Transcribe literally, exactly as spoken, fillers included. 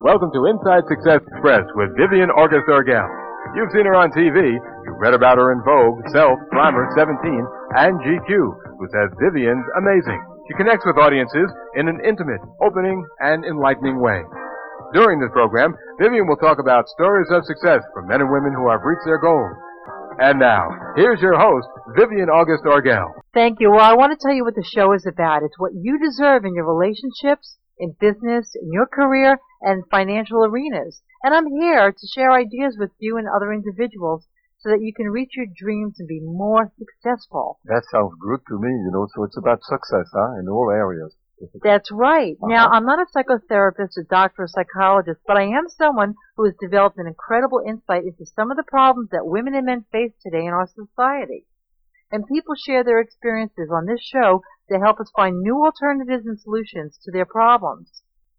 Welcome to Inside Success Express with Vivian August Orgel. You've seen her on T V. You've read about her in Vogue, Self, Glamour, seventeen, and G Q, who says Vivian's amazing. She connects with audiences in an intimate, opening, and enlightening way. During this program, Vivian will talk about stories of success for men and women who have reached their goals. And now, here's your host, Vivian August Orgel. Thank you. Well, I want to tell you what the show is about. It's what you deserve in your relationships, in business, in your career, and financial arenas. And I'm here to share ideas with you and other individuals so that you can reach your dreams and be more successful. That sounds good to me, you know, so it's about success, huh, in all areas. That's right. Uh-huh. Now, I'm not a psychotherapist, a doctor, or psychologist, but I am someone who has developed an incredible insight into some of the problems that women and men face today in our society. And people share their experiences on this show to help us find new alternatives and solutions to their problems.